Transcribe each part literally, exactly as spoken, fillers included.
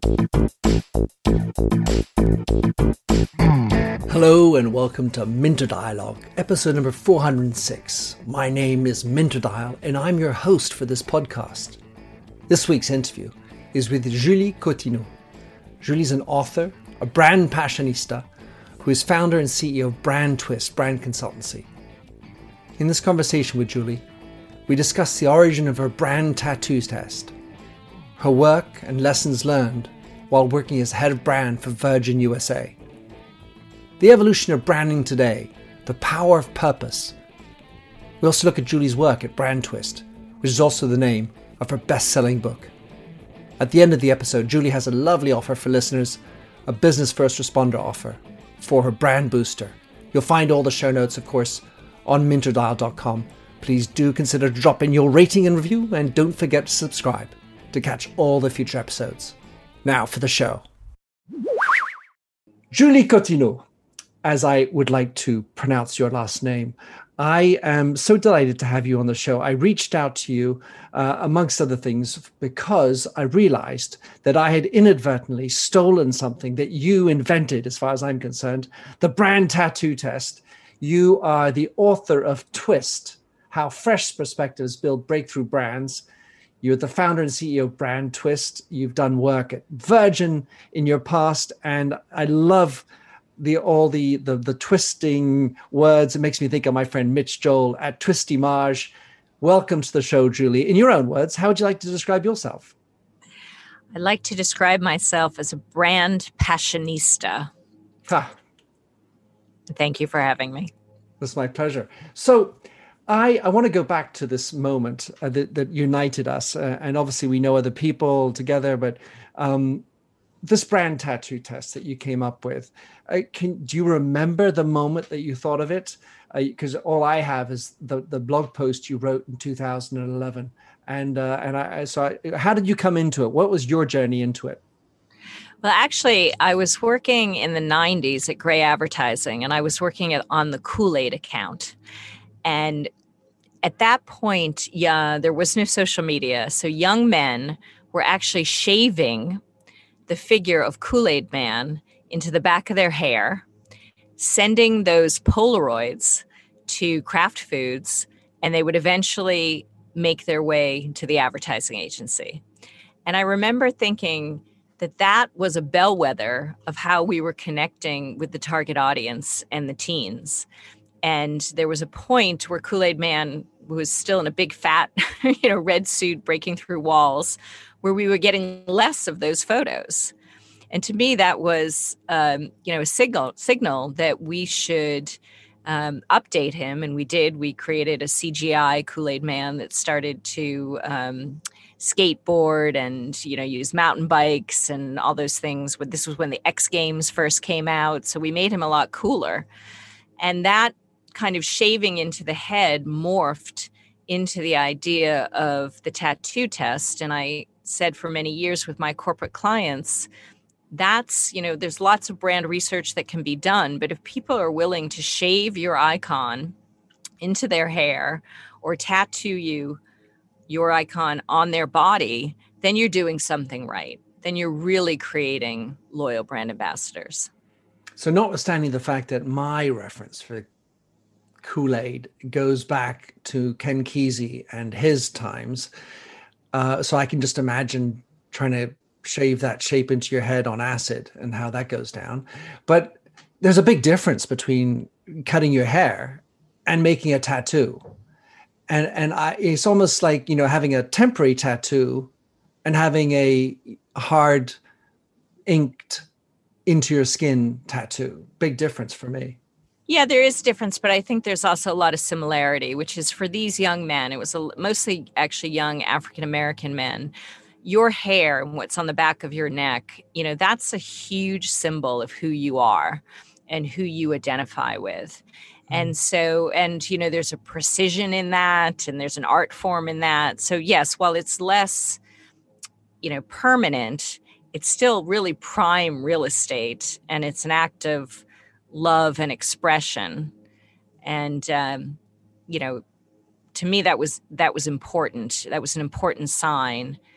Hello and welcome to Minter Dialogue, episode number four hundred six. My name is Minter Dial and I'm your host for this podcast. This week's interview is with Julie Cottineau. Julie's an author, a brand passionista, who is founder and C E O of Brand Twist Brand Consultancy. In this conversation with Julie, we discuss the origin of her brand tattoo test, her work and lessons learned while working as head of brand for Virgin U S A, the evolution of branding today, the power of purpose. We also look at Julie's work at Brand Twist, which is also the name of her best-selling book. At the end of the episode, Julie has a lovely offer for listeners, a business first responder offer for her brand booster. You'll find all the show notes, of course, on minter dial dot com. Please do consider dropping your rating and review, and don't forget to subscribe to catch all the future episodes. Now for the show. Julie Cottineau, as I would like to pronounce your last name. I am so delighted to have you on the show. I reached out to you, uh, amongst other things, because I realized that I had inadvertently stolen something that you invented, as far as I'm concerned, the brand tattoo test. You are the author of Twist, How Fresh Perspectives Build Breakthrough Brands. You're the founder and C E O of Brand Twist. You've done work at Virgin in your past, and I love the all the, the the twisting words. It makes me think of my friend Mitch Joel at Twisty Marge. Welcome to the show, Julie. In your own words, how would you like to describe yourself? I like to describe myself as a brand passionista. Ha. Thank you for having me. It's my pleasure. So I, I want to go back to this moment uh, that, that united us. Uh, and obviously we know other people together, but um, this brand tattoo test that you came up with, uh, can, do you remember the moment that you thought of it? Because uh, all I have is the, the blog post you wrote in two thousand eleven. And, uh, and I, so I, how did you come into it? What was your journey into it? Well, actually, I was working in the nineties at Gray Advertising, and I was working at, on the Kool-Aid account. And at that point, yeah, there was no social media. So young men were actually shaving the figure of Kool-Aid Man into the back of their hair, sending those Polaroids to Kraft Foods, and they would eventually make their way to the advertising agency. And I remember thinking that that was a bellwether of how we were connecting with the target audience and the teens. And there was a point where Kool-Aid Man was still in a big fat, you know, red suit breaking through walls, where we were getting less of those photos. And to me, that was, um, you know, a signal signal that we should um, update him. And we did. We created a C G I Kool-Aid Man that started to um, skateboard and, you know, use mountain bikes and all those things. But this was when the X Games first came out. So we made him a lot cooler. And that kind of shaving into the head morphed into the idea of the tattoo test. And I said for many years with my corporate clients, that's, you know, there's lots of brand research that can be done, but if people are willing to shave your icon into their hair or tattoo you, your icon on their body, then you're doing something right. Then you're really creating loyal brand ambassadors. So notwithstanding the fact that my reference for Kool-Aid goes back to Ken Kesey and his times, uh, so I can just imagine trying to shave that shape into your head on acid and how that goes down. But there's a big difference between cutting your hair and making a tattoo. And and I, it's almost like, you know, having a temporary tattoo and having a hard inked into your skin tattoo. Big difference for me. Yeah, there is difference, but I think there's also a lot of similarity, which is for these young men, it was a, mostly actually young African-American men. Your hair and what's on the back of your neck, you know, that's a huge symbol of who you are and who you identify with. And so, and, you know, there's a precision in that and there's an art form in that. So yes, while it's less, you know, permanent, it's still really prime real estate, and it's an act of love and expression. And, um, you know, to me, that was, that was important. That was an important sign.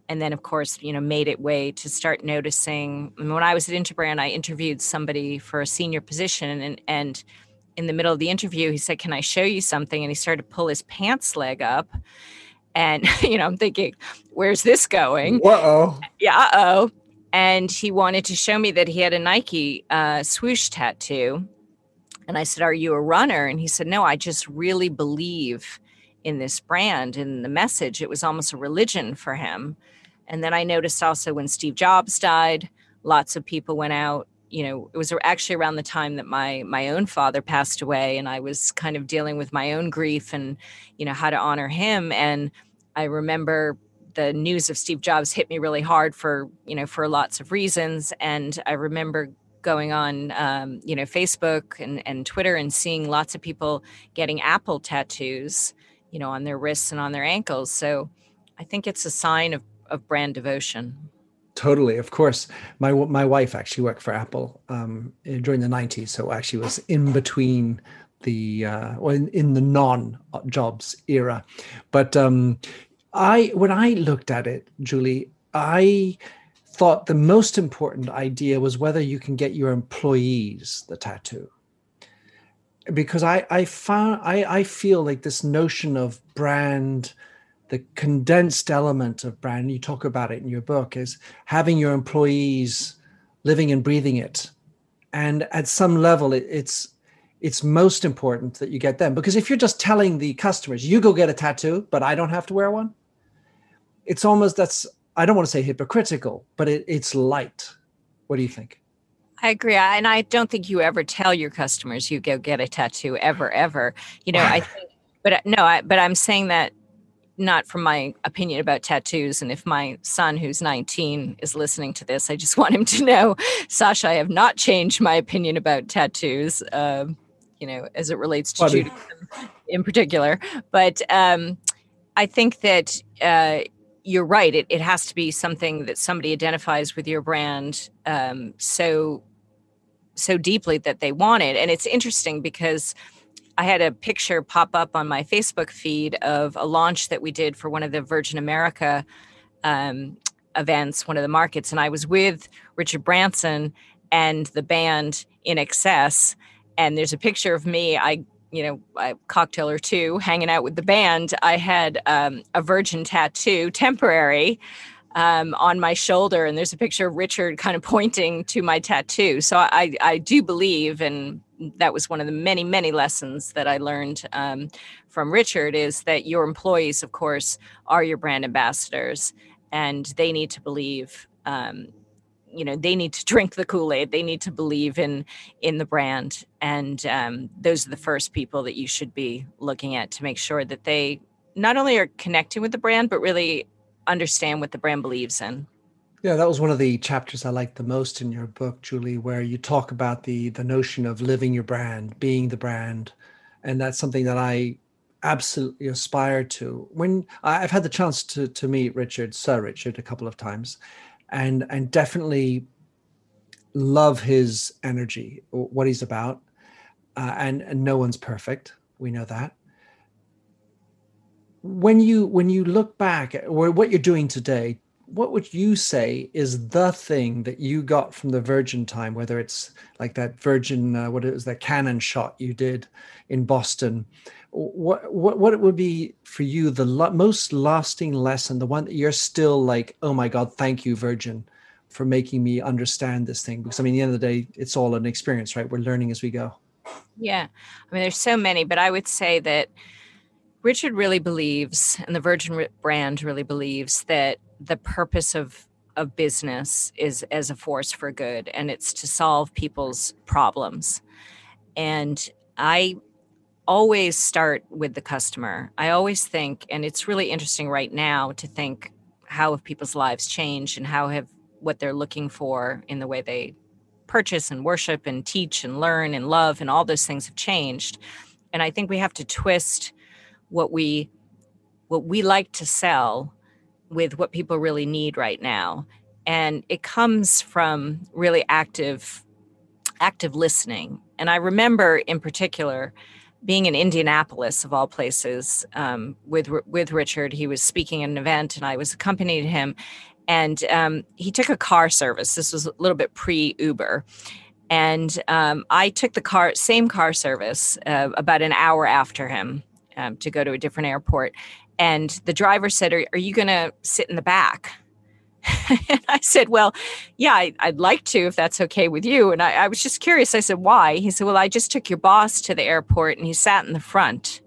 and then, of course, you know, made it way to start noticing. I mean, when I was at Interbrand, I interviewed somebody for a senior position, and and in the middle of the interview, he said, "Can I show you something?" And he started to pull his pants leg up, and you know, I'm thinking, "Where's this going?" Uh-oh. Yeah, uh-oh. And he wanted to show me that he had a Nike uh, swoosh tattoo, and I said, "Are you a runner?" And he said, "No, I just really believe in this brand and the message." It was almost a religion for him. And then I noticed also when Steve Jobs died, lots of people went out. You know, it was actually around the time that my my own father passed away, and I was kind of dealing with my own grief and, you know, how to honor him. And I remember the news of Steve Jobs hit me really hard for, you know, for lots of reasons. And I remember going on, um, you know, Facebook and, and Twitter and seeing lots of people getting Apple tattoos, you know, on their wrists and on their ankles. So I think it's a sign of of brand devotion. Totally, of course. My my wife actually worked for Apple um, during the nineties, so actually was in between the uh, well, in, in the non-jobs era. But um, I when I looked at it, Julie, I thought the most important idea was whether you can get your employees the tattoo. Because I I found I I feel like this notion of brand, the condensed element of brand, you talk about it in your book, is having your employees living and breathing it. And at some level, it, it's it's most important that you get them. Because if you're just telling the customers, you go get a tattoo, but I don't have to wear one, it's almost, that's, I don't want to say hypocritical, but it, it's light. What do you think? I agree. And I don't think you ever tell your customers you go get a tattoo ever, ever. You know, I think, but no, I, but I'm saying that not from my opinion about tattoos. And if my son, who's nineteen, is listening to this, I just want him to know, Sasha, I have not changed my opinion about tattoos, uh, you know, as it relates to Funny. Judaism in particular. But um, I think that uh, you're right. It, it has to be something that somebody identifies with your brand um, so, so deeply that they want it. And it's interesting because I had a picture pop up on my Facebook feed of a launch that we did for one of the Virgin America um, events, one of the markets. And I was with Richard Branson and the band In Excess. And there's a picture of me, I, you know, a cocktail or two hanging out with the band. I had um, a Virgin tattoo, temporary, um, on my shoulder. And there's a picture of Richard kind of pointing to my tattoo. So I, I do believe, and that was one of the many, many lessons that I learned um, from Richard, is that your employees, of course, are your brand ambassadors, and they need to believe, um, you know, they need to drink the Kool-Aid. They need to believe in in the brand. And um, those are the first people that you should be looking at to make sure that they not only are connecting with the brand, but really understand what the brand believes in. Yeah, that was one of the chapters I liked the most in your book, Julie, where you talk about the the notion of living your brand, being the brand. And that's something that I absolutely aspire to. When I've had the chance to to meet Richard, Sir Richard, a couple of times, and and definitely love his energy, what he's about. Uh, and, and no one's perfect. We know that. When you when you look back at what you're doing today, what would you say is the thing that you got from the Virgin time, whether it's like that Virgin, uh, what it was, that cannon shot you did in Boston? What what what it would be for you the lo- most lasting lesson, the one that you're still like, oh my God, thank you, Virgin, for making me understand this thing? Because I mean, at the end of the day, it's all an experience, right? We're learning as we go. Yeah, I mean, there's so many, but I would say that Richard really believes, and the Virgin brand really believes, that the purpose of, of business is as a force for good, and it's to solve people's problems. And I always start with the customer. I always think, and it's really interesting right now to think, how have people's lives changed, and how have what they're looking for in the way they purchase and worship and teach and learn and love, and all those things have changed. And I think we have to twist what we what we like to sell with what people really need right now. And it comes from really active active listening. And I remember in particular being in Indianapolis, of all places, um, with with Richard. He was speaking at an event, and I was accompanying him. And um, he took a car service. This was a little bit pre-Uber. And um, I took the car, same car service uh, about an hour after him um, to go to a different airport. And the driver said, are, are you going to sit in the back? And I said, well, yeah, I, I'd like to, if that's okay with you. And I, I was just curious. I said, why? He said, well, I just took your boss to the airport and he sat in the front.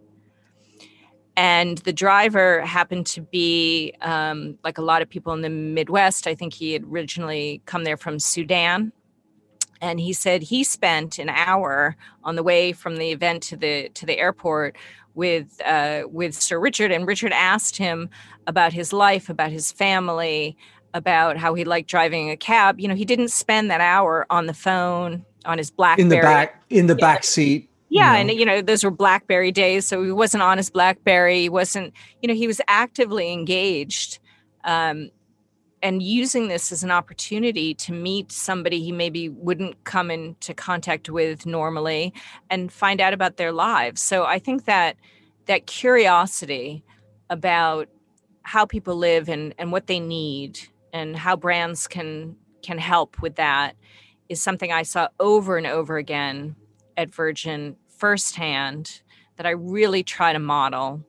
And the driver happened to be, um, like a lot of people in the Midwest, I think he had originally come there from Sudan. And he said he spent an hour on the way from the event to the to the airport with uh, with Sir Richard. And Richard asked him about his life, about his family, about how he liked driving a cab. You know, he didn't spend that hour on the phone, on his BlackBerry. In the back, in the yeah. back seat. Yeah. You know. And, you know, those were BlackBerry days. So he wasn't on his BlackBerry. He wasn't, you know, he was actively engaged. Um, and using this as an opportunity to meet somebody he maybe wouldn't come into contact with normally and find out about their lives. So I think that that curiosity about how people live and, and what they need and how brands can can help with that is something I saw over and over again at Virgin firsthand that I really try to model.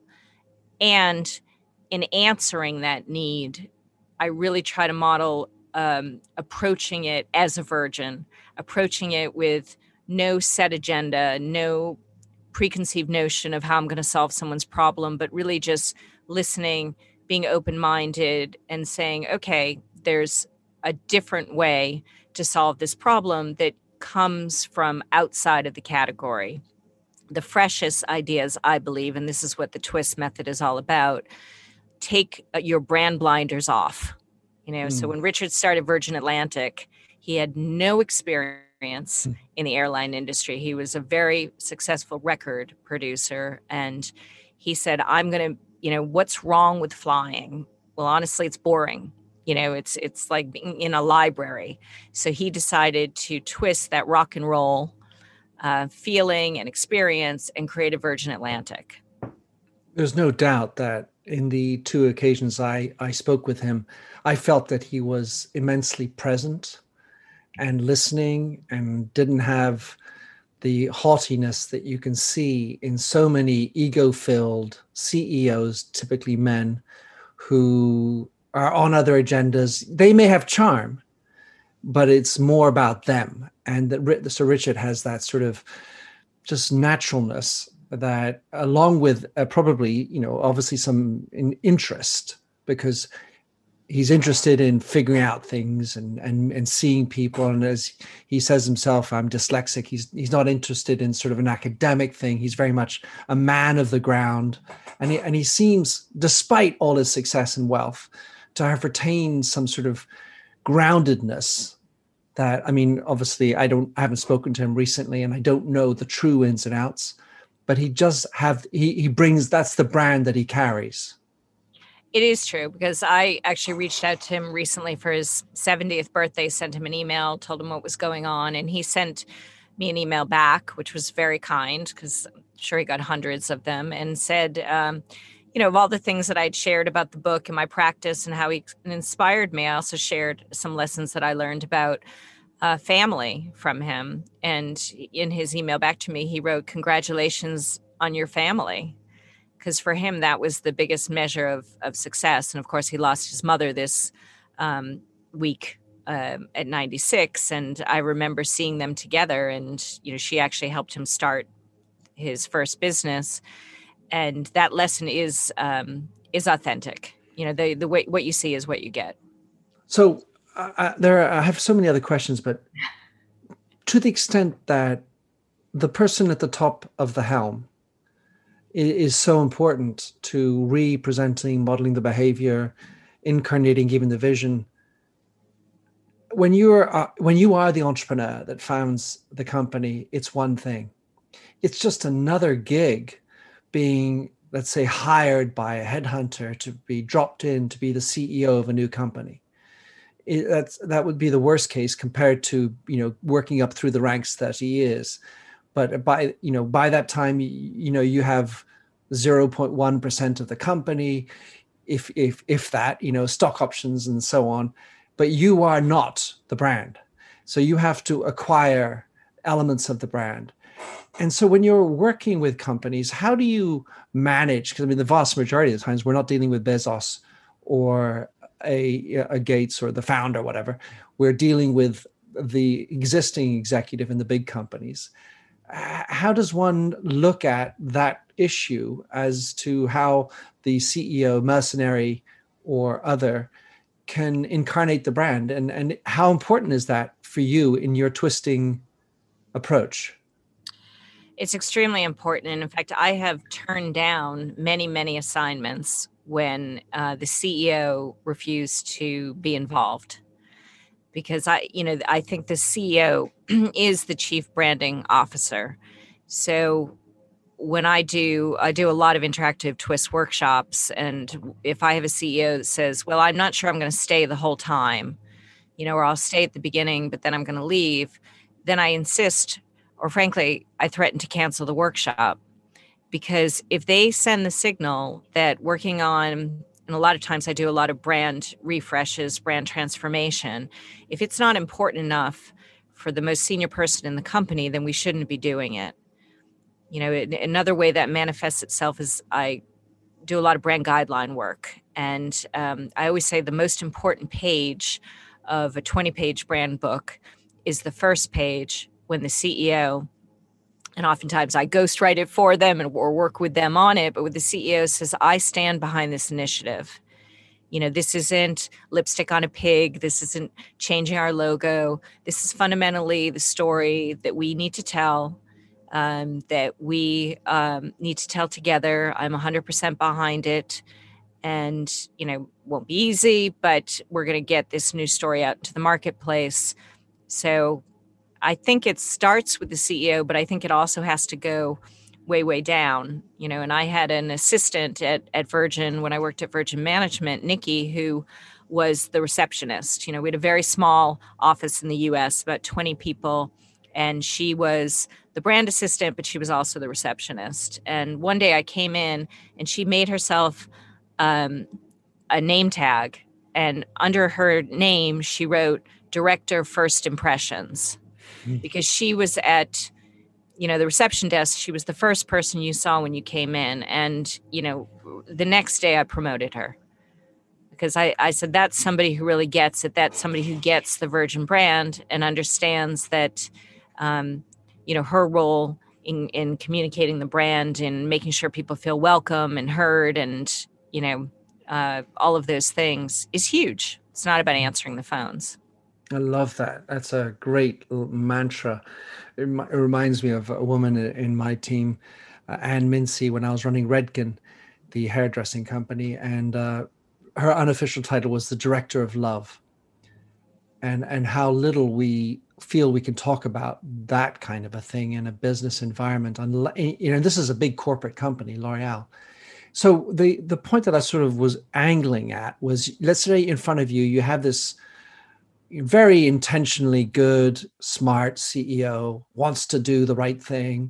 And in answering that need, I really try to model um, approaching it as a Virgin, approaching it with no set agenda, no preconceived notion of how I'm going to solve someone's problem, but really just listening, being open-minded and saying, okay, there's a different way to solve this problem that comes from outside of the category. The freshest ideas, I believe, and this is what the twist method is all about, take your brand blinders off. You know, mm. So when Richard started Virgin Atlantic, he had no experience mm. in the airline industry. He was a very successful record producer. And he said, I'm going to, you know, what's wrong with flying? Well, honestly, it's boring. You know, it's it's like being in a library. So he decided to twist that rock and roll uh, feeling and experience and create a Virgin Atlantic. There's no doubt that in the two occasions I, I spoke with him, I felt that he was immensely present and listening and didn't have the haughtiness that you can see in so many ego-filled C E Os, typically men, who are on other agendas. They may have charm, but it's more about them. And that Sir Richard has that sort of just naturalness that, along with uh, probably, you know, obviously some in interest, because he's interested in figuring out things and, and, and seeing people. And as he says himself, I'm dyslexic. He's, he's not interested in sort of an academic thing. He's very much a man of the ground. And he, and he seems, despite all his success and wealth, to have retained some sort of groundedness that, I mean, obviously I don't, I haven't spoken to him recently and I don't know the true ins and outs, but he just have, he, he brings, that's the brand that he carries. It is true, because I actually reached out to him recently for his seventieth birthday, sent him an email, told him what was going on. And he sent me an email back, which was very kind, because I'm sure he got hundreds of them, and said, um, you know, of all the things that I'd shared about the book and my practice and how he inspired me, I also shared some lessons that I learned about uh, family from him. And in his email back to me, he wrote, "Congratulations on your family." Because for him, that was the biggest measure of, of success. And of course, he lost his mother this um, week uh, at ninety-six. And I remember seeing them together. And, you know, she actually helped him start his first business. And that lesson is um, is authentic. You know, the the way what you see is what you get. So uh, there, are, I have so many other questions, but to the extent that the person at the top of the helm is so important to representing, modeling the behavior, incarnating, giving the vision. When you're uh, when you are the entrepreneur that founds the company, it's one thing. It's just another gig, being, let's say, hired by a headhunter to be dropped in to be the C E O of a new company. It, that's that would be the worst case compared to, you know, working up through the ranks that he is. but by, you know, by that time, you, you know, you have zero point one percent of the company, if, if, if that, you know, stock options and so on, but you are not the brand. So you have to acquire elements of the brand. And so when you're working with companies, how do you manage? Because I mean, the vast majority of the times we're not dealing with Bezos or a, a Gates or the founder, or whatever. We're dealing with the existing executive in the big companies. How does one look at that issue as to how the C E O, mercenary or other, can incarnate the brand? And, and how important is that for you in your twisting approach? It's extremely important. And in fact, I have turned down many, many assignments when uh, the C E O refused to be involved. Because I, you know, I think the C E O is the chief branding officer. So when I do, I do a lot of interactive twist workshops. And if I have a C E O that says, well, I'm not sure I'm going to stay the whole time, you know, or I'll stay at the beginning, but then I'm going to leave, then I insist, or frankly, I threaten to cancel the workshop. Because if they send the signal that working on, and a lot of times I do a lot of brand refreshes, brand transformation, if it's not important enough for the most senior person in the company, then we shouldn't be doing it. You know, another way that manifests itself is I do a lot of brand guideline work. And um, I always say the most important page of a twenty-page brand book is the first page when the C E O, and oftentimes I ghostwrite it for them and or work with them on it, but with the C E O says, I stand behind this initiative. You know, this isn't lipstick on a pig. This isn't changing our logo. This is fundamentally the story that we need to tell, um, that we um, need to tell together. I'm one hundred percent behind it. And, you know, won't be easy, but we're going to get this new story out to the marketplace. So I think it starts with the C E O, but I think it also has to go way, way down, you know, and I had an assistant at, at Virgin when I worked at Virgin Management, Nikki, who was the receptionist. You know, we had a very small office in the U S, about twenty people, and she was the brand assistant, but she was also the receptionist. And one day I came in and she made herself um, a name tag, and under her name, she wrote Director First Impressions. Because she was at, you know, the reception desk, she was the first person you saw when you came in. And, you know, the next day I promoted her because I, I said, that's somebody who really gets it. That's somebody who gets the Virgin brand and understands that, um, you know, her role in, in communicating the brand and making sure people feel welcome and heard and, you know, uh, all of those things is huge. It's not about answering the phones. I love that. That's a great mantra. It, it reminds me of a woman in my team, uh, Anne Mincy, when I was running Redken, the hairdressing company, and uh, her unofficial title was the Director of Love. And and how little we feel we can talk about that kind of a thing in a business environment. You know, this is a big corporate company, L'Oreal. So the the point that I sort of was angling at was, let's say in front of you, you have this very intentionally good, smart C E O, wants to do the right thing.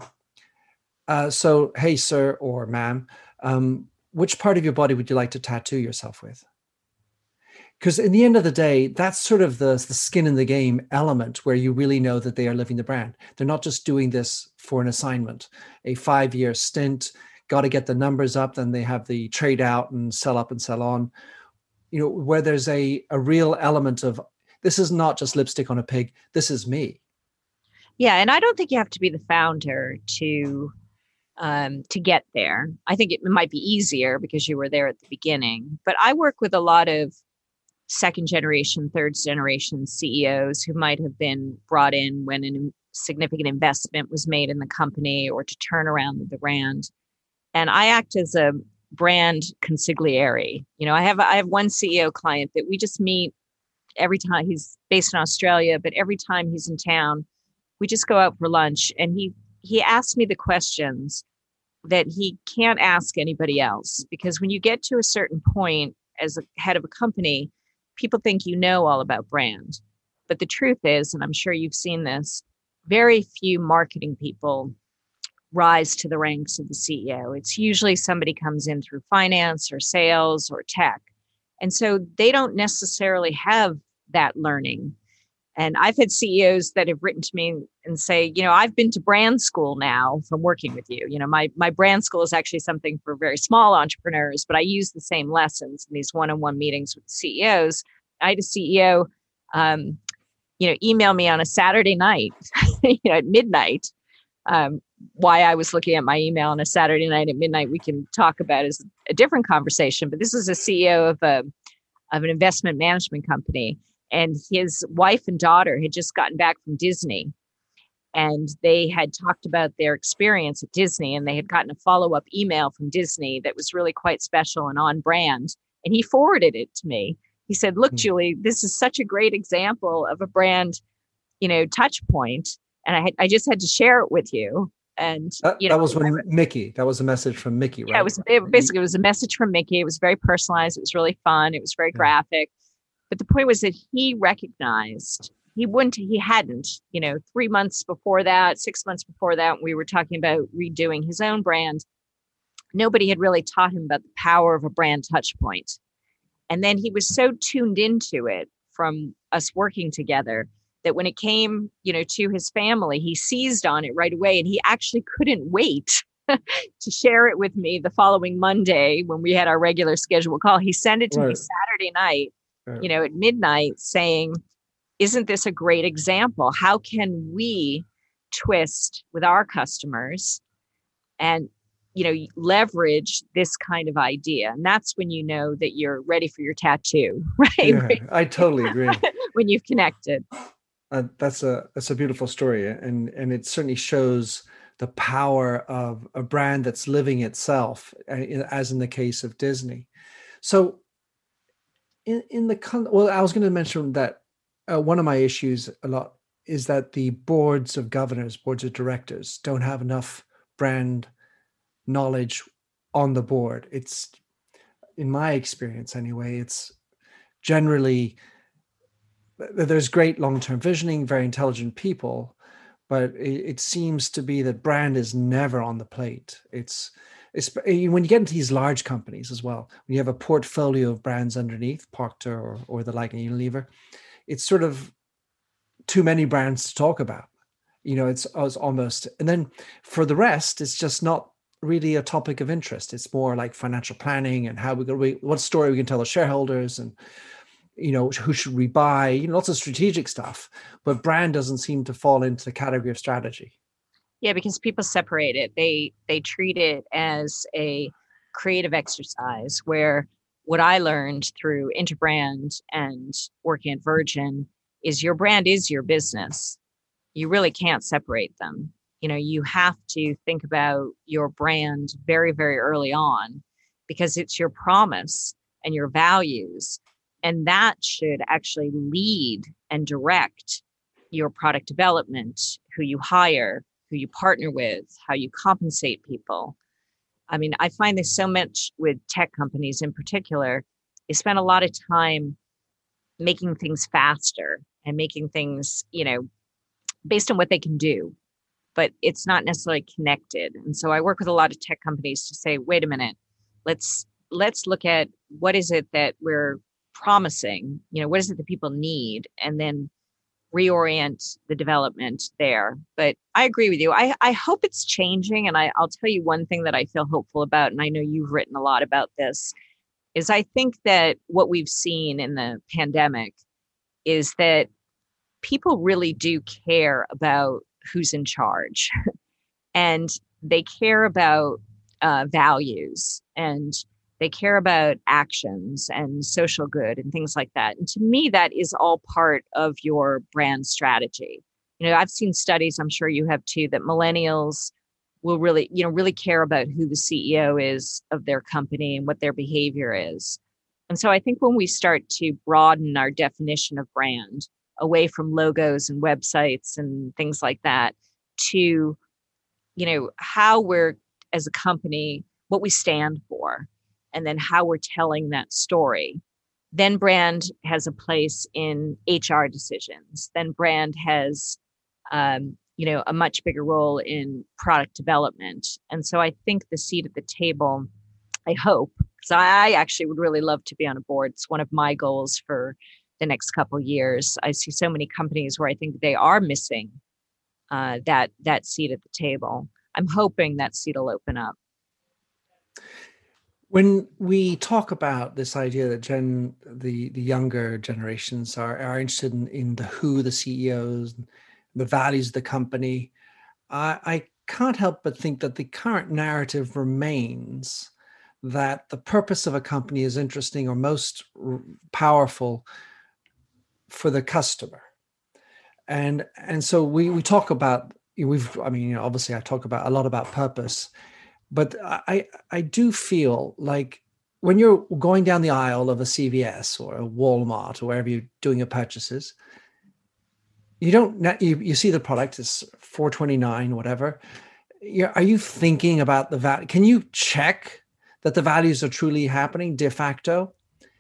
Uh, so, hey, sir or ma'am, um, which part of your body would you like to tattoo yourself with? Because in the end of the day, that's sort of the, the skin in the game element where you really know that they are living the brand. They're not just doing this for an assignment, a five-year stint, got to get the numbers up, then they have the trade out and sell up and sell on, you know, where there's a, a real element of, this is not just lipstick on a pig. This is me. Yeah. And I don't think you have to be the founder to, um, to get there. I think it might be easier because you were there at the beginning, but I work with a lot of second generation, third generation C E Os who might have been brought in when a significant investment was made in the company or to turn around the brand. And I act as a brand consigliere. You know, I have, I have one C E O client that we just meet every time. He's based in Australia, but every time he's in town, we just go out for lunch, and he he asks me the questions that he can't ask anybody else. Because when you get to a certain point as a head of a company, people think you know all about brand. But the truth is, and I'm sure you've seen this, very few marketing people rise to the ranks of the C E O. It's usually somebody comes in through finance or sales or tech. And so they don't necessarily have that learning. And I've had C E Os that have written to me and say, you know, I've been to brand school now from working with you. You know, my my brand school is actually something for very small entrepreneurs, but I use the same lessons in these one-on-one meetings with C E Os. I had a C E O, um, you know, email me on a Saturday night, you know, at midnight. Um, why I was looking at my email on a Saturday night at midnight, we can talk about is a different conversation. But this is a C E O of a of an investment management company, and his wife and daughter had just gotten back from Disney, and they had talked about their experience at Disney, and they had gotten a follow up email from Disney that was really quite special and on brand. And he forwarded it to me. He said, "Look, mm-hmm. Julie, this is such a great example of a brand, you know, touch point." And I had, I just had to share it with you. And that, you know, that was when Mickey, that was a message from Mickey, right? Yeah, it was it, basically, it was a message from Mickey. It was very personalized. It was really fun. It was very yeah. graphic. But the point was that he recognized he wouldn't, he hadn't, you know, three months before that, six months before that, we were talking about redoing his own brand. Nobody had really taught him about the power of a brand touch point. And then he was so tuned into it from us working together that when it came, you know, to his family, he seized on it right away. And he actually couldn't wait to share it with me the following Monday when we had our regular scheduled call. He sent it to right. me Saturday night, right. you know, at midnight saying, isn't this a great example? How can we twist with our customers and, you know, leverage this kind of idea? And that's when you know that you're ready for your tattoo, right? Yeah, I totally agree. When you've connected. Uh, that's a that's a beautiful story, and and it certainly shows the power of a brand that's living itself, as in the case of Disney. So, in in the well, I was going to mention that uh, one of my issues a lot is that the boards of governors, boards of directors, don't have enough brand knowledge on the board. It's, in my experience anyway, it's generally. There's great long-term visioning, very intelligent people, but it, it seems to be that brand is never on the plate. It's, it's when you get into these large companies as well, when you have a portfolio of brands underneath, Procter or, or the like, and Unilever, it's sort of too many brands to talk about. You know, it's, it's almost, and then for the rest, it's just not really a topic of interest. It's more like financial planning and how we go, what story we can tell the shareholders, and you know, who should we buy, you know, lots of strategic stuff, but brand doesn't seem to fall into the category of strategy. Yeah, because people separate it. They, they treat it as a creative exercise where what I learned through Interbrand and working at Virgin is your brand is your business. You really can't separate them. You know, you have to think about your brand very, very early on because it's your promise and your values. And that should actually lead and direct your product development, who you hire, who you partner with, how you compensate people. I mean, I find this so much with tech companies in particular. They spend a lot of time making things faster and making things, you know, based on what they can do, but it's not necessarily connected. And so I work with a lot of tech companies to say, wait a minute, let's let's look at what is it that we're promising, you know, what is it that people need, and then reorient the development there. But I agree with you. I, I hope it's changing. And I, I'll tell you one thing that I feel hopeful about, and I know you've written a lot about this, is I think that what we've seen in the pandemic is that people really do care about who's in charge and they care about uh, values, and they care about actions and social good and things like that. And to me, that is all part of your brand strategy. You know, I've seen studies, I'm sure you have too, that millennials will really, you know, really care about who the C E O is of their company and what their behavior is. And so I think when we start to broaden our definition of brand away from logos and websites and things like that to, you know, how we're as a company, what we stand for, and then how we're telling that story. Then brand has a place in H R decisions. Then brand has um, you know, a much bigger role in product development. And so I think the seat at the table, I hope, because I actually would really love to be on a board. It's one of my goals for the next couple of years. I see so many companies where I think they are missing uh, that that seat at the table. I'm hoping that seat will open up. When we talk about this idea that Gen, the, the younger generations are, are interested in, in the who, the C E Os, the values of the company, I, I can't help but think that the current narrative remains that the purpose of a company is interesting or most r- powerful for the customer. And and so we we talk about, we've, I mean, you know, obviously I talk about a lot about purpose, but I I do feel like when you're going down the aisle of a C V S or a Walmart or wherever you're doing your purchases, you don't, you, you see the product is four twenty-nine, whatever. You're, are you thinking about the value? Can you check that the values are truly happening de facto?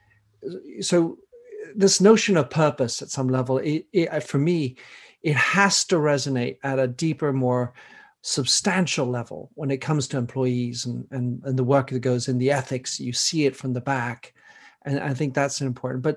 So this notion of purpose at some level, it, it, for me, it has to resonate at a deeper, more substantial level when it comes to employees and, and, and the work that goes in, the ethics. You see it from the back. And I think that's important. But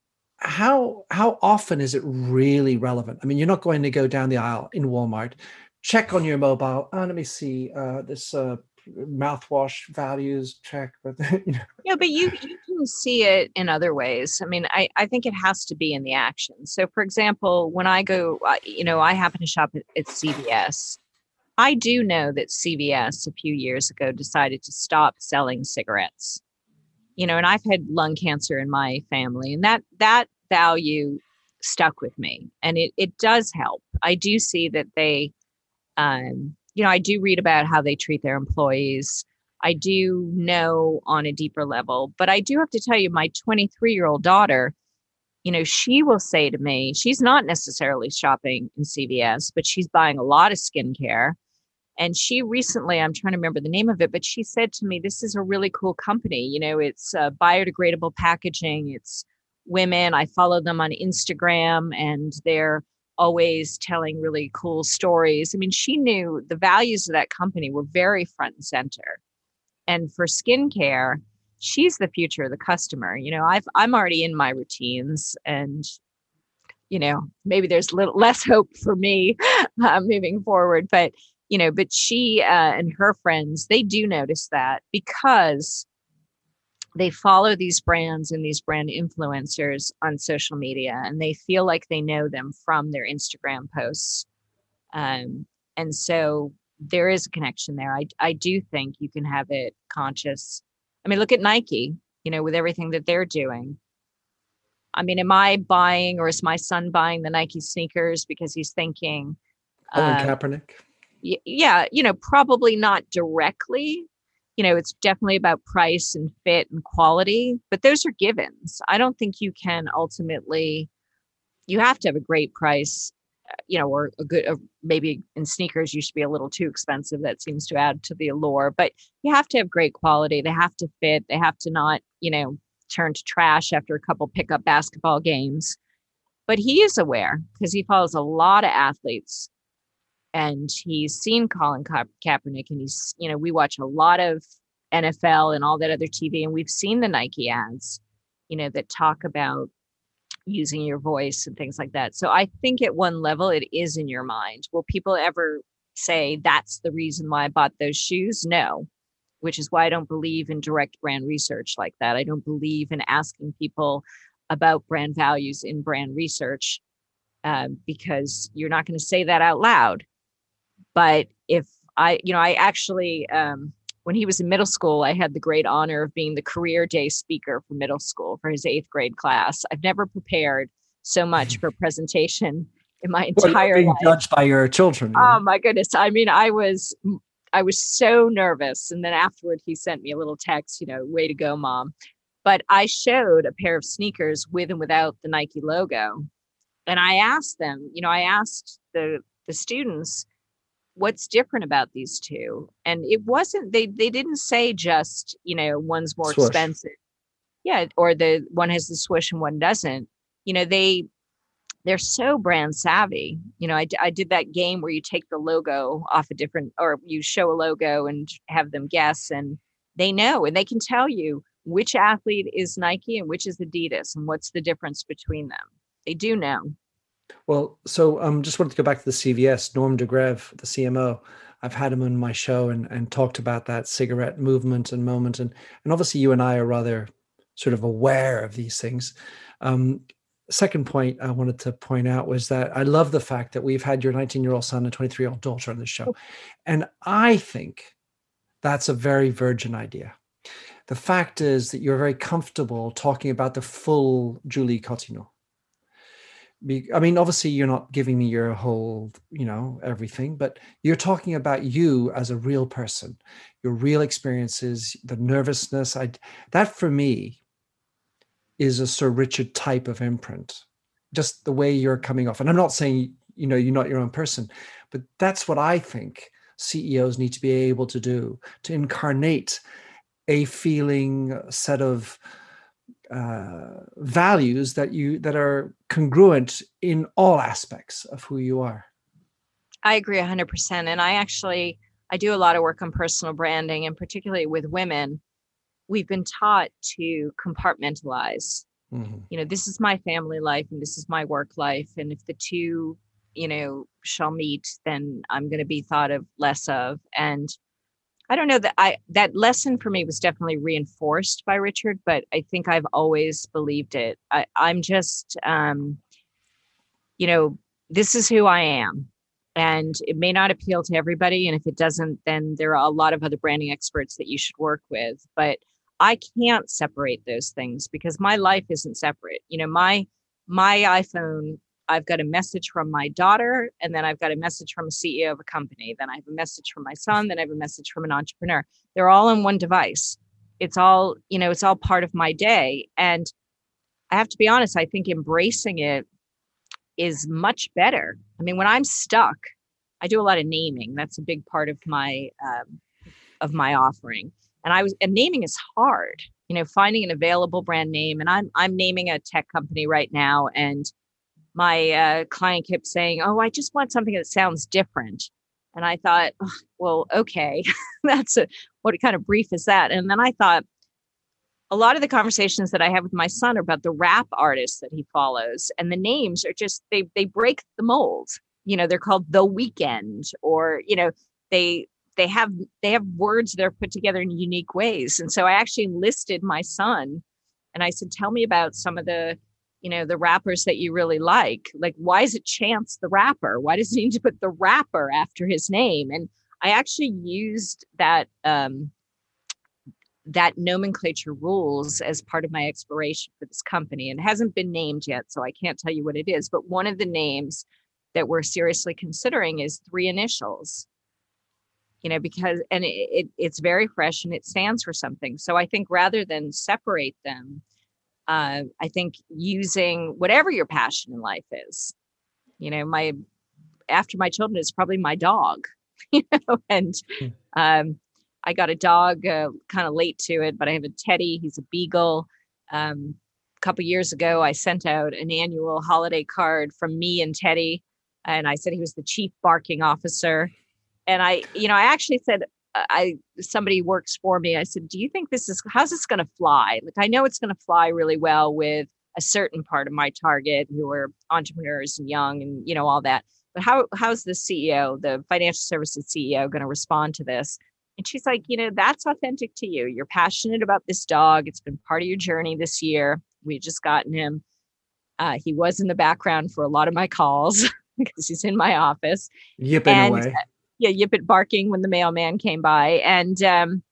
how how often is it really relevant? I mean, you're not going to go down the aisle in Walmart, check on your mobile. Oh, let me see uh, this uh, mouthwash values check. But you know. Yeah, but you, you can see it in other ways. I mean, I, I think it has to be in the action. So, for example, when I go, uh, you know, I happen to shop at, at C V S. I do know that C V S a few years ago decided to stop selling cigarettes. You know, and I've had lung cancer in my family, and that that value stuck with me, and it it does help. I do see that they, um, you know, I do read about how they treat their employees. I do know on a deeper level, but I do have to tell you, my twenty-three-year-old daughter, you know, she will say to me, she's not necessarily shopping in C V S, but she's buying a lot of skincare. And she recently, I'm trying to remember the name of it, but she said to me, this is a really cool company. You know, it's uh, biodegradable packaging. It's women. I follow them on Instagram, and they're always telling really cool stories. I mean, she knew the values of that company were very front and center. And for skincare, she's the future of the customer. You know, I've, I'm already in my routines, and, you know, maybe there's a little less hope for me uh, moving forward, but you know, but she uh, and her friends, they do notice that because they follow these brands and these brand influencers on social media, and they feel like they know them from their Instagram posts. Um, and so there is a connection there. I, I do think you can have it conscious. I mean, look at Nike, you know, with everything that they're doing. I mean, am I buying, or is my son buying the Nike sneakers because he's thinking, Colin uh, Kaepernick? Yeah, you know, probably not directly. You know, it's definitely about price and fit and quality, but those are givens. I don't think you can ultimately, you have to have a great price, you know, or a good, or maybe in sneakers, you should be a little too expensive. That seems to add to the allure, but you have to have great quality. They have to fit. They have to not, you know, turn to trash after a couple pickup basketball games. But he is aware because he follows a lot of athletes. And he's seen Colin Ka- Kaepernick, and he's, you know, we watch a lot of N F L and all that other T V, and we've seen the Nike ads, you know, that talk about using your voice and things like that. So I think at one level it is in your mind. Will people ever say that's the reason why I bought those shoes? No, which is why I don't believe in direct brand research like that. I don't believe in asking people about brand values in brand research uh, because you're not going to say that out loud. But if I, you know, I actually, um, when he was in middle school, I had the great honor of being the career day speaker for middle school for his eighth grade class. I've never prepared so much for a presentation in my entire being life. Judged by your children. Oh my goodness. I mean, I was, I was so nervous. And then afterward, he sent me a little text, you know, way to go, mom. But I showed a pair of sneakers with and without the Nike logo. And I asked them, you know, I asked the, the students, what's different about these two? And it wasn't, they they didn't say just, you know, one's more Swoosh. expensive. Yeah. Or the one has the swoosh and one doesn't. You know, they they're so brand savvy. You know, I, I did that game where you take the logo off a different, or you show a logo and have them guess, and they know, and they can tell you which athlete is Nike and which is Adidas and what's the difference between them. They do know. Well, so um, just wanted to go back to the C V S, Norm de Greve, the C M O. I've had him on my show and, and talked about that cigarette movement and moment. And, and obviously you and I are rather sort of aware of these things. Um, second point I wanted to point out was that I love the fact that we've had your nineteen-year-old son and twenty-three-year-old daughter on the show. And I think that's a very virgin idea. The fact is that you're very comfortable talking about the full Julie Cottineau. I mean, obviously you're not giving me your whole, you know, everything, but you're talking about you as a real person, your real experiences, the nervousness. I, that for me is a Sir Richard type of imprint, just the way you're coming off. And I'm not saying, you know, you're not your own person, but that's what I think C E Os need to be able to do, to incarnate a feeling, a set of uh, values that you that are congruent in all aspects of who you are. I agree one hundred percent. And I actually, I do a lot of work on personal branding, and particularly with women, we've been taught to compartmentalize. Mm-hmm. You know, this is my family life and this is my work life. And if the two, you know, shall meet, then I'm going to be thought of less of. And I don't know that I, that lesson for me was definitely reinforced by Richard, but I think I've always believed it. I, I'm just, um, you know, this is who I am, and it may not appeal to everybody. And if it doesn't, then there are a lot of other branding experts that you should work with, but I can't separate those things because my life isn't separate. You know, my, my iPhone, I've got a message from my daughter, and then I've got a message from a C E O of a company. Then I have a message from my son. Then I have a message from an entrepreneur. They're all on one device. It's all, you know, it's all part of my day. And I have to be honest, I think embracing it is much better. I mean, when I'm stuck, I do a lot of naming. That's a big part of my, um, of my offering. And I was, and naming is hard, you know, finding an available brand name. And I'm, I'm naming a tech company right now. And my uh, client kept saying, oh, I just want something that sounds different. And I thought, oh, well, okay, that's a, what kind of brief is that? And then I thought, a lot of the conversations that I have with my son are about the rap artists that he follows. And the names are just, they they break the mold. You know, they're called The Weeknd, or, you know, they they have they have words that are put together in unique ways. And so I actually enlisted my son and I said, tell me about some of the, you know, the rappers that you really like. Like, why is it Chance the Rapper? Why does he need to put the rapper after his name? And I actually used that um, that nomenclature rules as part of my exploration for this company. And it hasn't been named yet, so I can't tell you what it is. But one of the names that we're seriously considering is three initials. You know, because, and it, it it's very fresh and it stands for something. So I think rather than separate them, Uh, I think using whatever your passion in life is, you know, my, after my children is probably my dog, you know, and um, I got a dog uh, kind of late to it, but I have a Teddy. He's a beagle. Um, a couple years ago, I sent out an annual holiday card from me and Teddy, and I said he was the chief barking officer. And I, you know, I actually said, I somebody works for me. I said, do you think this is, how's this going to fly? Like, I know it's going to fly really well with a certain part of my target who are entrepreneurs and young and, you know, all that. But how how's the C E O, the financial services C E O, going to respond to this? And she's like, you know, that's authentic to you. You're passionate about this dog. It's been part of your journey this year. We just gotten him. Uh, he was in the background for a lot of my calls because he's in my office. Yipping and, away. Yeah, yip it barking when the mailman came by. And um,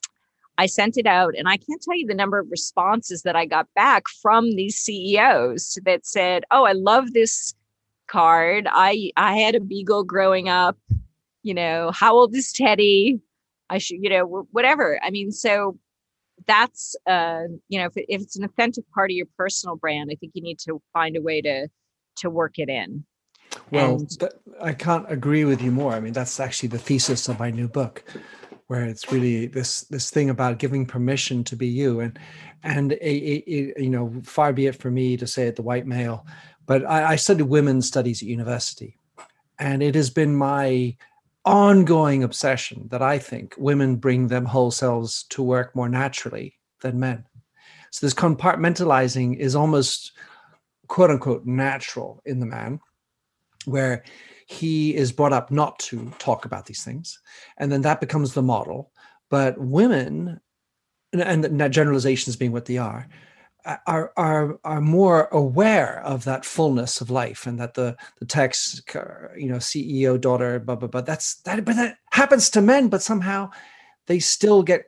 I sent it out, and I can't tell you the number of responses that I got back from these C E Os that said, oh, I love this card. I, I had a beagle growing up. You know, how old is Teddy? I should, you know, whatever. I mean, so that's, uh, you know, if, it, if it's an authentic part of your personal brand, I think you need to find a way to, to work it in. Well, And, th- I can't agree with you more. I mean, that's actually the thesis of my new book, where it's really this this thing about giving permission to be you. And and a, a, a, you know, far be it for me to say it, the white male, But I, I studied women's studies at university, and it has been my ongoing obsession that I think women bring them whole selves to work more naturally than men. So this compartmentalizing is almost quote unquote natural in the man, where he is brought up not to talk about these things. And then that becomes the model. But women, and, and generalizations being what they are, are are are more aware of that fullness of life, and that the the text, you know, C E O daughter, blah blah blah. That's that, but that happens to men. But somehow they still get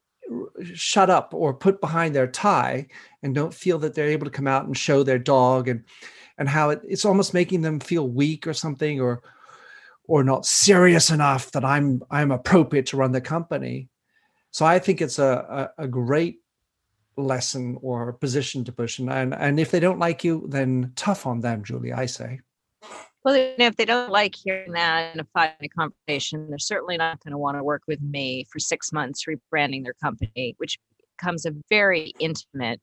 shut up or put behind their tie and don't feel that they're able to come out and show their dog, and and how it, it's almost making them feel weak or something, or or not serious enough that I'm I'm appropriate to run the company. So I think it's a a, a great lesson or position to push, and, and and if they don't like you, then tough on them, Julie, I say. Well, if they don't like hearing that in a five-minute conversation, they're certainly not going to want to work with me for six months rebranding their company, which becomes a very intimate,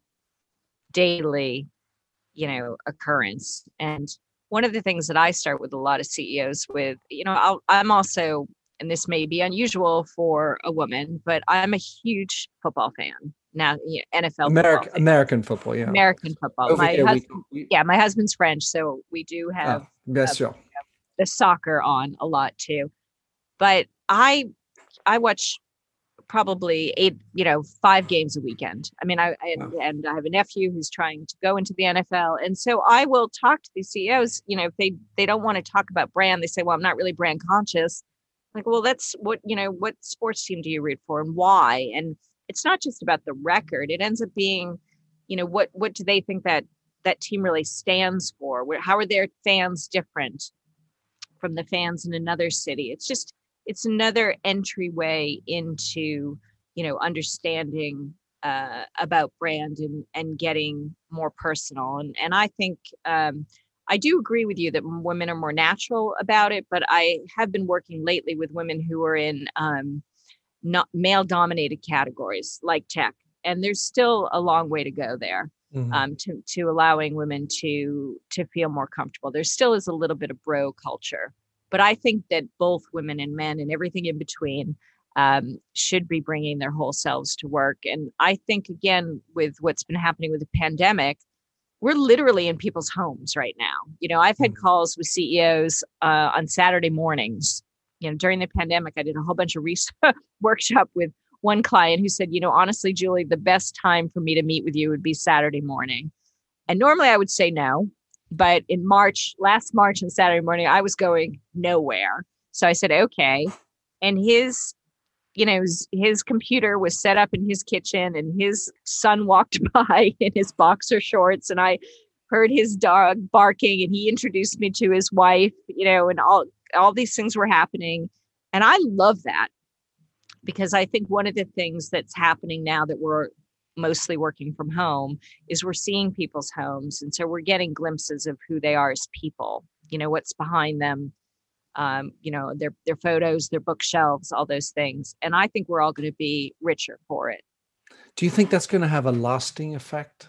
daily, you know, occurrence. And one of the things that I start with a lot of C E Os with, you know, I'll, I'm also, and this may be unusual for a woman, but I'm a huge football fan. Now, yeah, N F L American football American football, yeah. American football. Over My here, husband, we, we, yeah, my husband's French, so we do have oh, yes, sure. the soccer on a lot too. But I, I watch probably eight, you know, five games a weekend. I mean, I and, wow. and I have a nephew who's trying to go into the N F L, and so I will talk to these C E Os. You know, if they they don't want to talk about brand, they say, "Well, I'm not really brand conscious." Like, well, that's what you know. What sports team do you root for, and why? And it's not just about the record. It ends up being, you know, what what do they think that that team really stands for? Where, how are their fans different from the fans in another city? It's just, it's another entryway into, you know, understanding uh, about brand and and getting more personal. And and I think um, I do agree with you that women are more natural about it, but I have been working lately with women who are in um, not male dominated categories like tech. And there's still a long way to go there, mm-hmm. um, to, to allowing women to, to feel more comfortable. There still is a little bit of bro culture, but I think that both women and men and everything in between um, should be bringing their whole selves to work. And I think, again, with what's been happening with the pandemic, we're literally in people's homes right now. You know, I've had mm-hmm. calls with C E Os uh, on Saturday mornings. You know, during the pandemic, I did a whole bunch of research workshop with one client who said, you know, honestly, Julie, the best time for me to meet with you would be Saturday morning. And normally I would say no, but in March, last March and Saturday morning, I was going nowhere. So I said, okay. And his, you know, his, his computer was set up in his kitchen, and his son walked by in his boxer shorts, and I heard his dog barking, and he introduced me to his wife, you know, and all, all these things were happening. And I love that, because I think one of the things that's happening now that we're mostly working from home is we're seeing people's homes. And so we're getting glimpses of who they are as people, you know, what's behind them, um, you know, their, their photos, their bookshelves, all those things. And I think we're all going to be richer for it. Do you think that's going to have a lasting effect?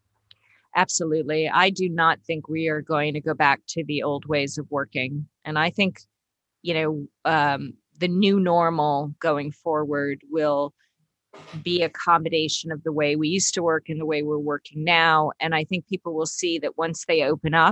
Absolutely. I do not think we are going to go back to the old ways of working. And I think, you know, um, the new normal going forward will be a combination of the way we used to work and the way we're working now. And I think people will see that once they open up,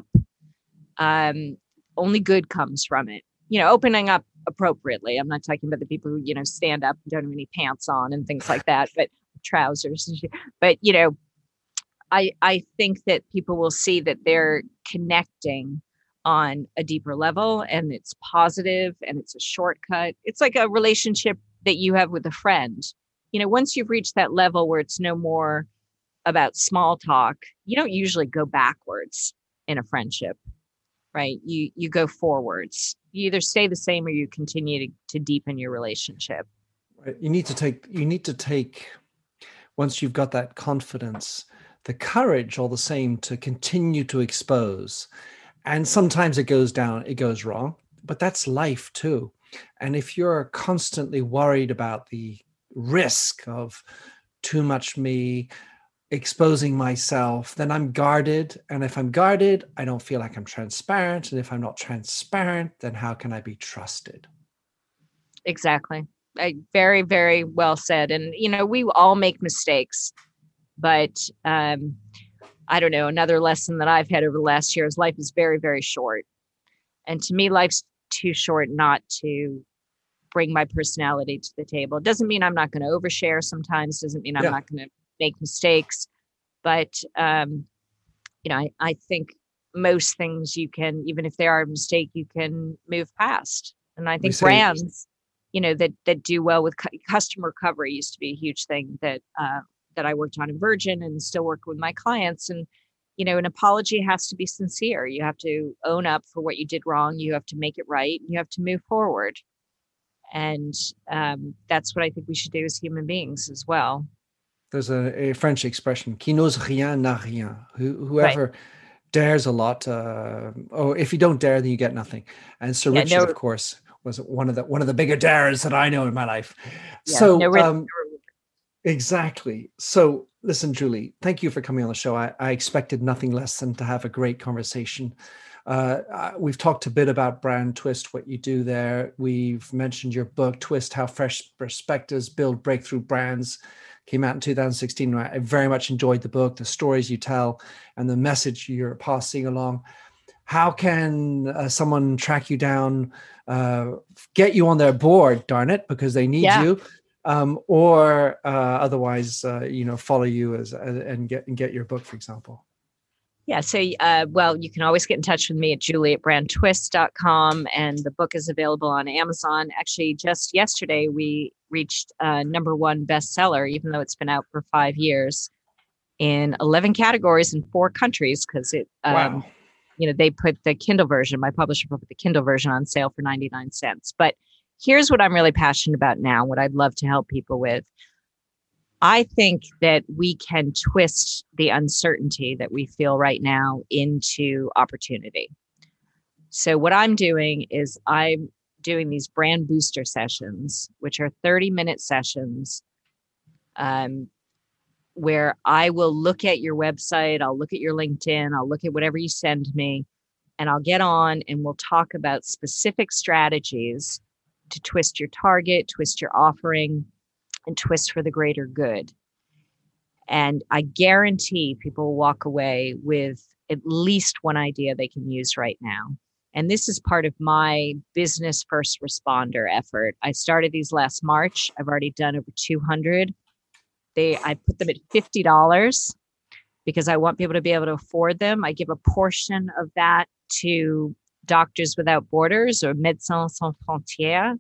um, only good comes from it. You know, opening up appropriately. I'm not talking about the people who, you know, stand up and don't have any pants on and things like that, but trousers. But, you know, I, I think that people will see that they're connecting on a deeper level, and it's positive and it's a shortcut. It's like a relationship that you have with a friend. You know, once you've reached that level where it's no more about small talk, you don't usually go backwards in a friendship, right? You you go forwards. You either stay the same or you continue to, to deepen your relationship. Right. You need to take, you need to take, once you've got that confidence, the courage all the same to continue to expose. And sometimes it goes down, it goes wrong, but that's life too. And if you're constantly worried about the risk of too much me, exposing myself, then I'm guarded. And if I'm guarded, I don't feel like I'm transparent. And if I'm not transparent, then how can I be trusted? Exactly. I, very, very well said. And, you know, we all make mistakes, but um, I don't know, another lesson that I've had over the last year is life is very, very short. And to me, life's too short not to bring my personality to the table. It doesn't mean I'm not going to overshare sometimes, doesn't mean I'm yeah. not going to make mistakes. But, um, you know, I, I think most things you can, even if they are a mistake, you can move past. And I think brands, you know, that that do well with cu- customer recovery used to be a huge thing that uh, that I worked on in Virgin and still work with my clients. And, you know, an apology has to be sincere. You have to own up for what you did wrong. You have to make it right. You have to move forward. And um, that's what I think we should do as human beings as well. There's a, a French expression, qui n'ose rien n'a rien. Who, whoever right. dares a lot, uh, or if you don't dare, then you get nothing. And Sir yeah, Richard, no, of course, was one of the one of the bigger dares that I know in my life. Yeah, so no, um, exactly. So listen, Julie, thank you for coming on the show. I, I expected nothing less than to have a great conversation. Uh, we've talked a bit about Brand Twist, what you do there. We've mentioned your book, Twist, How Fresh Perspectives Build Breakthrough Brands. Came out in two thousand sixteen. I very much enjoyed the book, the stories you tell, and the message you're passing along. How can uh, someone track you down, uh, get you on their board, darn it, because they need yeah. you, um, or uh, otherwise, uh, you know, follow you as uh, and get and get your book, for example? Yeah. So, uh, well, you can always get in touch with me at julie at brand twist dot com. And the book is available on Amazon. Actually, just yesterday, we reached uh, number one bestseller, even though it's been out for five years in eleven categories in four countries. Because it, um, wow. you know, they put the Kindle version, my publisher put the Kindle version on sale for ninety-nine cents. But here's what I'm really passionate about now, what I'd love to help people with. I think that we can twist the uncertainty that we feel right now into opportunity. So what I'm doing is I'm doing these brand booster sessions, which are thirty minute sessions, um, where I will look at your website, I'll look at your LinkedIn, I'll look at whatever you send me, and I'll get on and we'll talk about specific strategies to twist your target, twist your offering, and twist for the greater good. And I guarantee people will walk away with at least one idea they can use right now. And this is part of my business first responder effort. I started these last March. I've already done over two hundred. They, I put them at fifty dollars because I want people to be able to afford them. I give a portion of that to Doctors Without Borders or Médecins Sans Frontières.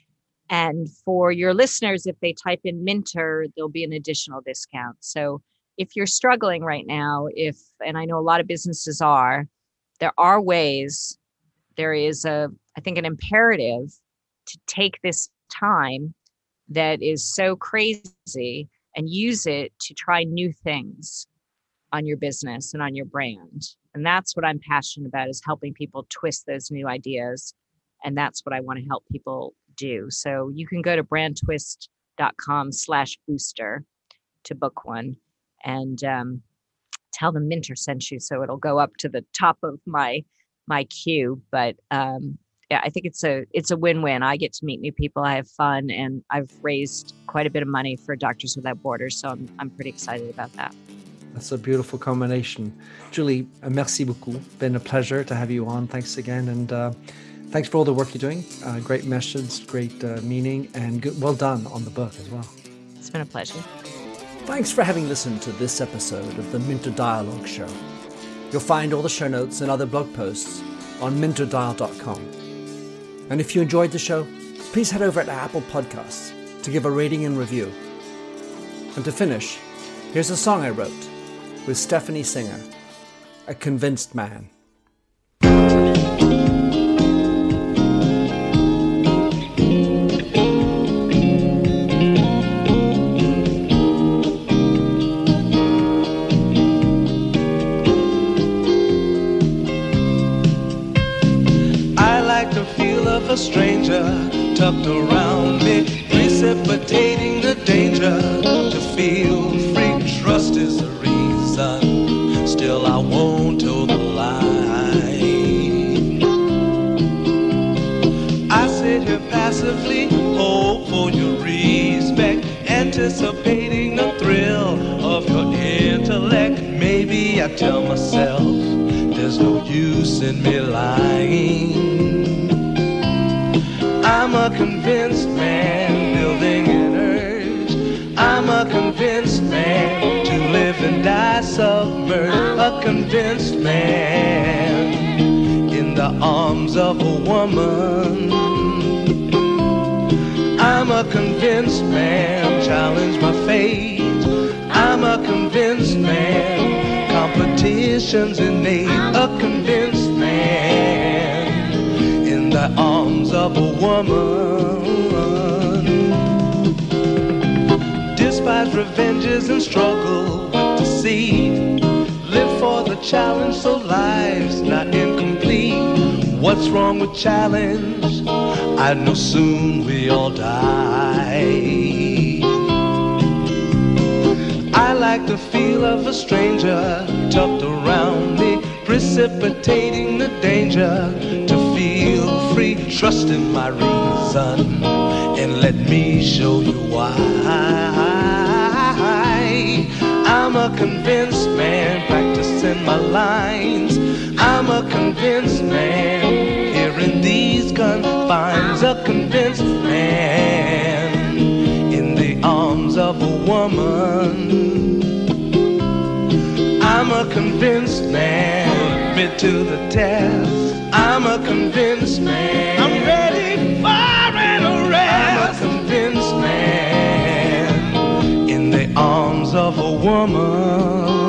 And for your listeners, if they type in Minter, there'll be an additional discount. So if you're struggling right now, if, and I know a lot of businesses are, there are ways, there is a, I think an imperative to take this time that is so crazy and use it to try new things on your business and on your brand. And that's what I'm passionate about, is helping people twist those new ideas. And that's what I want to help people do. So you can go to brand twist dot com slash booster to book one, and um, tell them Minter sent you, so it'll go up to the top of my my queue. But um, yeah, I think it's a it's a win-win. I get to meet new people, I have fun, and I've raised quite a bit of money for Doctors Without Borders, so I'm I'm pretty excited about that. That's a beautiful combination. Julie, merci beaucoup. Been a pleasure to have you on. Thanks again, and uh, thanks for all the work you're doing. Uh, great message, great uh, meaning, and good, well done on the book as well. It's been a pleasure. Thanks for having listened to this episode of the Minter Dialogue Show. You'll find all the show notes and other blog posts on minter dial dot com. And if you enjoyed the show, please head over to Apple Podcasts to give a rating and review. And to finish, here's a song I wrote with Stephanie Singer, A Convinced Man. A stranger tucked around me, precipitating the danger to feel free. Trust is the still I won't toe the line. I sit here passively, hope for your respect, anticipating the thrill of your intellect. Maybe I tell myself there's no use in me lying. I'm a convinced man building an urge. I'm a convinced man to live and die submerged. A convinced man in the arms of a woman. I'm a convinced man, challenge my fate. I'm a convinced man, competition's innate. A convinced man in the arms of a woman. Despise revenges and struggle with deceit. Live for the challenge so life's not incomplete. What's wrong with challenge? I know soon we all die. I like the feel of a stranger tucked around me, precipitating the danger to feel free. Trust in my reason and let me show you why. I'm a convinced man practicing my lines. I'm a convinced man hearing these confines. A convinced man in the arms of a woman. I'm a convinced man, admit to the test. I'm a convinced man, I'm ready for an arrest. I'm a convinced man in the arms of a woman.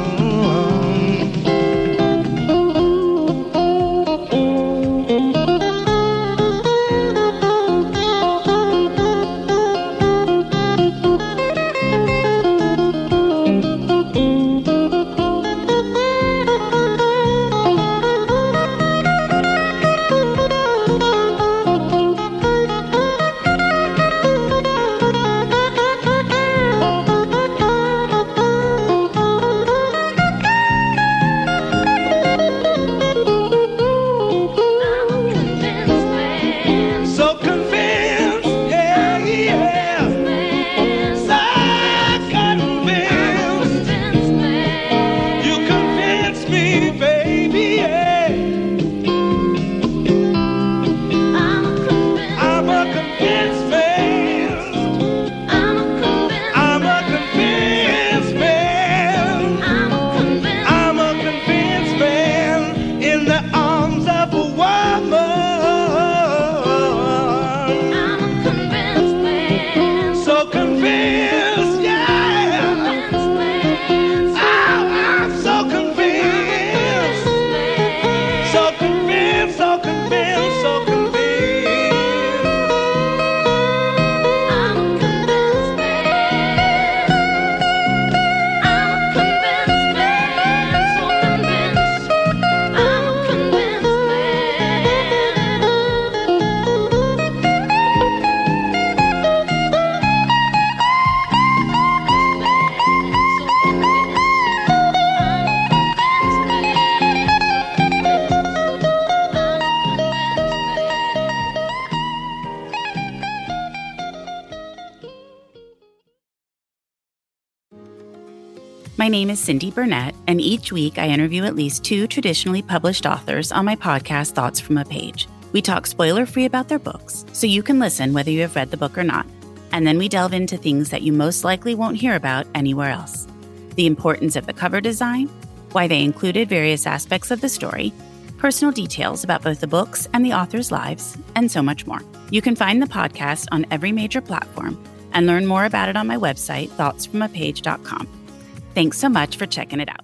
My name is Cindy Burnett, and each week I interview at least two traditionally published authors on my podcast, Thoughts from a Page. We talk spoiler-free about their books, so you can listen whether you have read the book or not. And then we delve into things that you most likely won't hear about anywhere else. The importance of the cover design, why they included various aspects of the story, personal details about both the books and the authors' lives, and so much more. You can find the podcast on every major platform and learn more about it on my website, thoughts from a page dot com. Thanks so much for checking it out.